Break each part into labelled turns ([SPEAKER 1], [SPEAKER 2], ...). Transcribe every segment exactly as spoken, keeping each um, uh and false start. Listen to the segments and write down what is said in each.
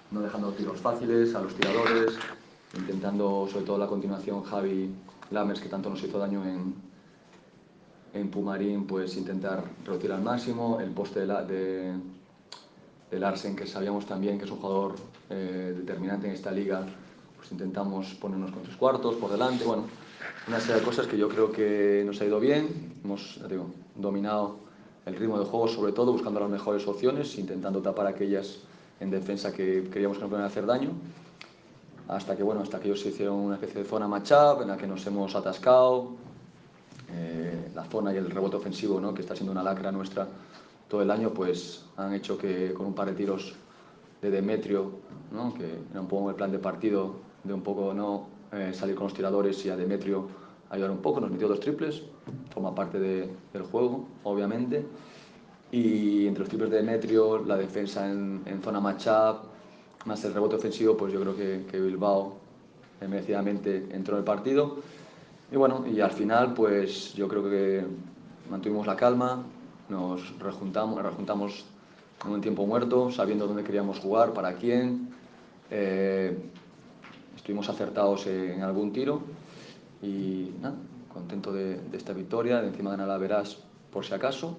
[SPEAKER 1] no dejando tiros fáciles a los tiradores, intentando, sobre todo la continuación, Javi Lammers, que tanto nos hizo daño en, en Pumarín, pues intentar reducir al máximo, el poste de, la, de, de Larsen, que sabíamos también que es un jugador eh, determinante en esta liga, pues intentamos ponernos con tres cuartos por delante, bueno, una serie de cosas que yo creo que nos ha ido bien, hemos, ya digo, dominado el ritmo de juego, sobre todo buscando las mejores opciones, intentando tapar aquellas en defensa que creíamos que nos podían hacer daño, hasta que, bueno, hasta que ellos se hicieron una especie de zona matchup en la que nos hemos atascado, eh, la zona y el rebote ofensivo, ¿no?, que está siendo una lacra nuestra todo el año, pues han hecho que con un par de tiros de Demetrio, ¿no?, que era un poco el plan de partido, de un poco no eh, salir con los tiradores y a Demetrio ayudar un poco, nos metió dos triples, forma parte de, del juego, obviamente, y entre los triples de Demetrio, la defensa en, en zona matchup, más el rebote ofensivo, pues yo creo que, que Bilbao eh, merecidamente entró en el partido. Y bueno, y al final, pues yo creo que mantuvimos la calma, nos rejuntamos, rejuntamos en un tiempo muerto, sabiendo dónde queríamos jugar, para quién. Eh, estuvimos acertados en algún tiro y nada, contento de, de esta victoria, de encima ganar la Verás por si acaso.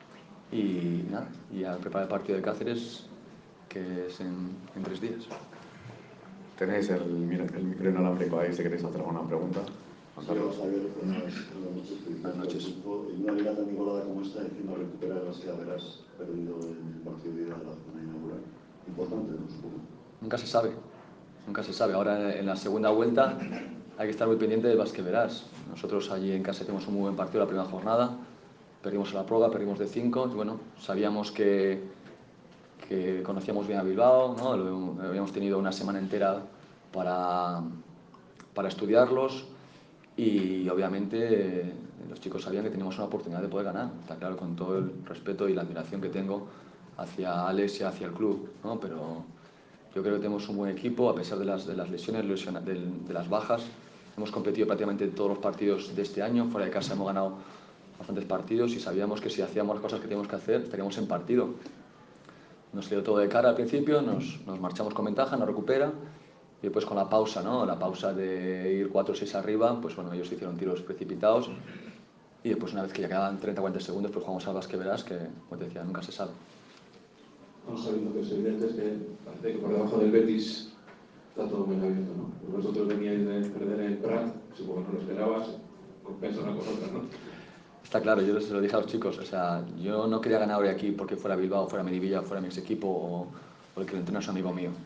[SPEAKER 1] Y nada, y a preparar el partido de Cáceres, que es en, en tres días.
[SPEAKER 2] Tenéis el, el micro inalámbrico ahí si queréis hacer alguna pregunta.
[SPEAKER 3] Sí, vamos a ver, buenas, buenas noches.
[SPEAKER 1] Buenas noches.
[SPEAKER 3] En una liga tan igualada como esta, encima recuperar las que habrás perdido el partido de ida de la zona inaugural. Importante, ¿no? Supongo.
[SPEAKER 1] Nunca se sabe, nunca se sabe. Ahora en la segunda vuelta hay que estar muy pendiente del Basque Verás. Nosotros allí en casa tuvimos un muy buen partido la primera jornada, perdimos en la prueba, perdimos de cinco, y bueno, sabíamos que, que conocíamos bien a Bilbao, ¿no? Lo, habíamos tenido una semana entera para, para estudiarlos y obviamente eh, los chicos sabían que teníamos una oportunidad de poder ganar, está claro, con todo el respeto y la admiración que tengo hacia Alex y hacia el club, ¿no? Pero yo creo que tenemos un buen equipo, a pesar de las, de las lesiones, lesiona, de, de las bajas. Hemos competido prácticamente en todos los partidos de este año, fuera de casa hemos ganado bastantes partidos y sabíamos que si hacíamos las cosas que teníamos que hacer, estaríamos en partido. Nos salió todo de cara al principio, nos, nos marchamos con ventaja, nos recupera y después con la pausa, ¿no? La pausa de ir cuatro o seis arriba, pues bueno, ellos hicieron tiros precipitados y después una vez que ya quedaban treinta a cuarenta segundos, pues jugamos al Basque Verás, que, como te decía, nunca se sabe.
[SPEAKER 4] Bueno, sabiendo que es evidente es que parece que por debajo del Betis está todo muy abierto, ¿no? Vosotros veníais de perder en Prat, supongo que no lo esperabas, compensa una cosa otra, ¿no?
[SPEAKER 1] Está claro, yo se lo dije a los chicos, o sea, yo no quería ganar hoy aquí porque fuera Bilbao, fuera Melivilla, fuera mi ex equipo o, o el que lo entrena es un amigo mío.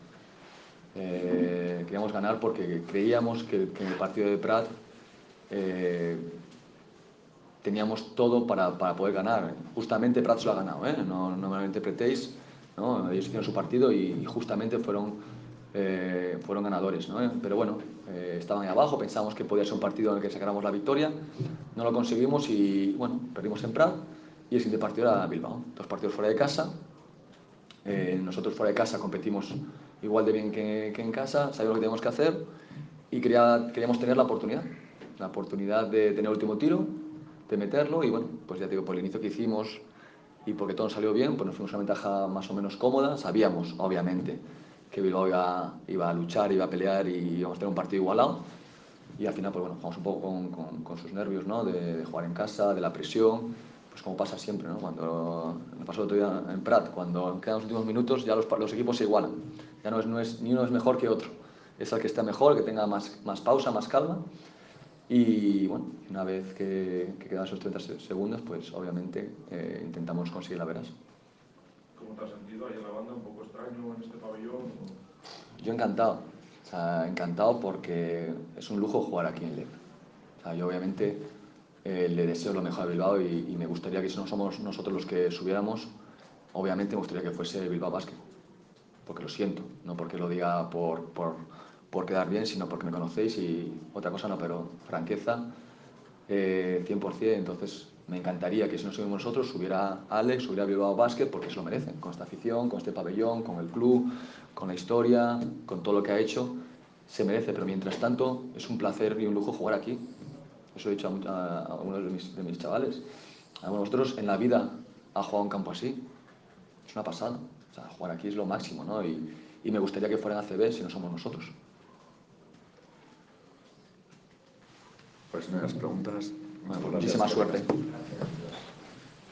[SPEAKER 1] Eh, queríamos ganar porque creíamos que, que en el partido de Prat eh, teníamos todo para, para poder ganar. Justamente Prat se lo ha ganado, ¿eh? No, no me lo interpretéis, ¿no? Ellos hicieron su partido y, y justamente fueron, eh, fueron ganadores, ¿no? Pero bueno, eh, estaban ahí abajo, pensábamos que podía ser un partido en el que sacáramos la victoria, no lo conseguimos y bueno, perdimos en Prat y el siguiente partido era Bilbao, dos partidos fuera de casa. Eh, nosotros fuera de casa competimos igual de bien que, que en casa, sabíamos lo que teníamos que hacer y quería, queríamos tener la oportunidad, la oportunidad de tener el último tiro, de meterlo y bueno, pues ya te digo, por el inicio que hicimos y porque todo nos salió bien, pues nos fuimos a una ventaja más o menos cómoda, sabíamos obviamente que Bilbao iba, iba a luchar, iba a pelear y íbamos a tener un partido igualado y al final pues bueno, jugamos un poco con, con, con sus nervios, ¿no? De, de jugar en casa, de la presión, pues como pasa siempre, ¿no? Cuando me pasó el otro día en Prat, cuando quedan los últimos minutos ya los, los equipos se igualan, ya no es, no es, ni uno es mejor que otro, es el que esté mejor, el que tenga más, más pausa, más calma y bueno, una vez que, que quedan esos treinta segundos, pues obviamente eh, intentamos conseguir la veras.
[SPEAKER 4] ¿Cómo te has sentido ahí en la banda? ¿Un poco extraño en este pabellón?
[SPEAKER 1] Yo encantado, o sea, encantado porque es un lujo jugar aquí en L E P. O sea, yo obviamente eh, le deseo lo mejor a Bilbao y, y me gustaría que si no somos nosotros los que subiéramos, obviamente me gustaría que fuese Bilbao Basket, porque lo siento, no porque lo diga por, por, por quedar bien, sino porque me conocéis y otra cosa no, pero franqueza, eh, cien por cien, entonces me encantaría que si no subimos nosotros, subiera Alex, subiera Bilbao Basket, porque se lo merecen, con esta afición, con este pabellón, con el club, con la historia, con todo lo que ha hecho, se merece, pero mientras tanto es un placer y un lujo jugar aquí. Eso he dicho a, a, a uno de mis, de mis chavales. A vosotros en la vida ha jugado un campo así, es una pasada. O sea, jugar aquí es lo máximo, ¿no? Y, y me gustaría que fueran A C B si no somos nosotros.
[SPEAKER 2] Pues no hay más preguntas.
[SPEAKER 1] Bueno, muchísima suerte.